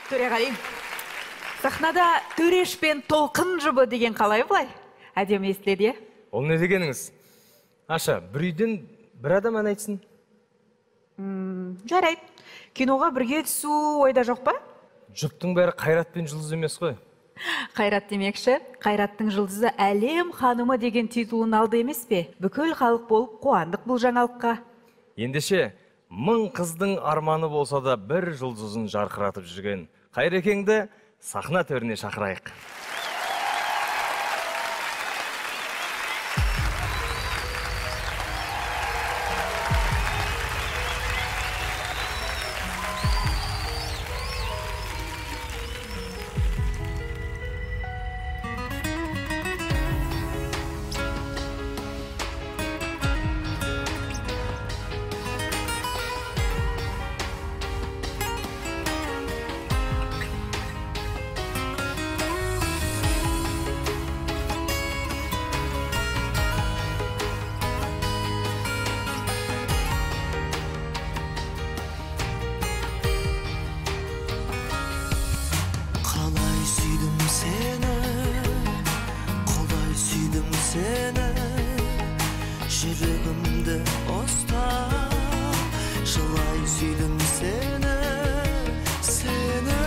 Төреғали, сахнада Төреш пен Толқын жұбы деген қалай бұлай? Әдемі естіледі, е? Ол не дегеніңіз? Аша, бір үйден бір адам ән айтсын? Жарайды. Киноға бірге түсу ойда жоқ па? Жұптың бәрі Қайрат пен Жұлдыз емес қой. Қайрат демекші, Қайраттың жұлдызы әлем ханымы деген титулын алды емес пе? Бүкіл халық болып қуандық бұл жаңалыққа. Ендеше, 1000 қыздың арманы болса да бір жұлдызын жарқыратып жүрген Қайрекеңді сахна төріне шақырайық. Жүрегімді ұстап, жылай сүйдім сені, сені.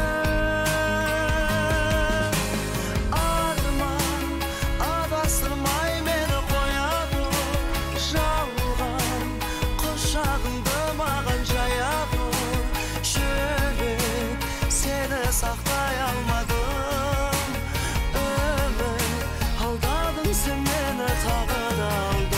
Арман адастырмай мені қояды, жалған құшағыңды маған жаяды. Жүрек сені сақтай алмадым, өмір алдадың сен мені тағы да.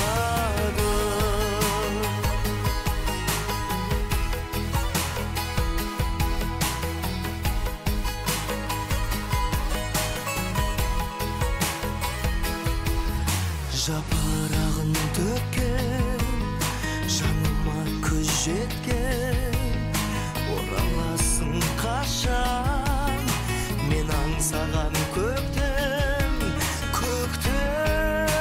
Жапырағын төккен, жаныма күз жеткен, ораласың қашан, мен аңсаған көктем, көктем.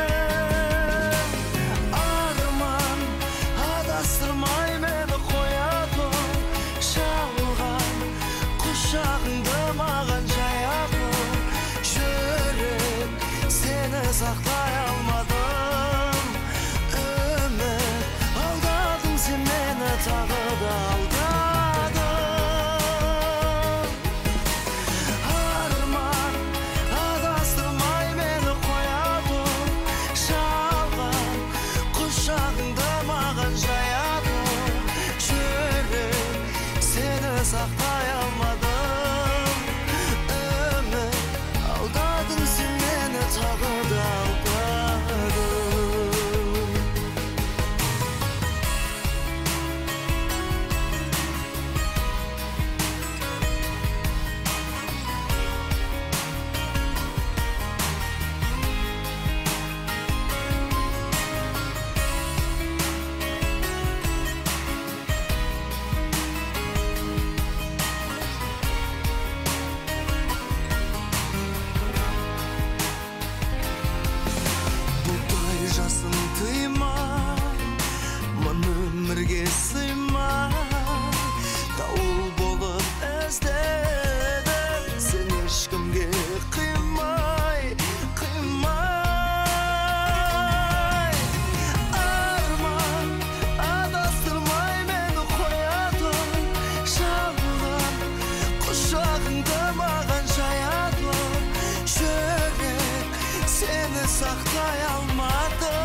Арман адастырмай мені қояды, жалған құшағыңды маған жаяды. Жүрек сені сақтай алмадым, өмір алдадың сен мені тағы да алдадың. Арман адастырмай мені қояды, жалған құшағыңды маған жаяды. Жүрек сені сақтай алмадым, өмір алдадың сен мені тағы да алдадың. Бұлдай жасын тыймай, мұн өмірге сыймай, дауыл болып іздедім, сен ешкімге қимай, қимай. Арман адастырмай мені қояды, жалған құшағыңды маған жаяды. Жүрек сені сақтай алмады,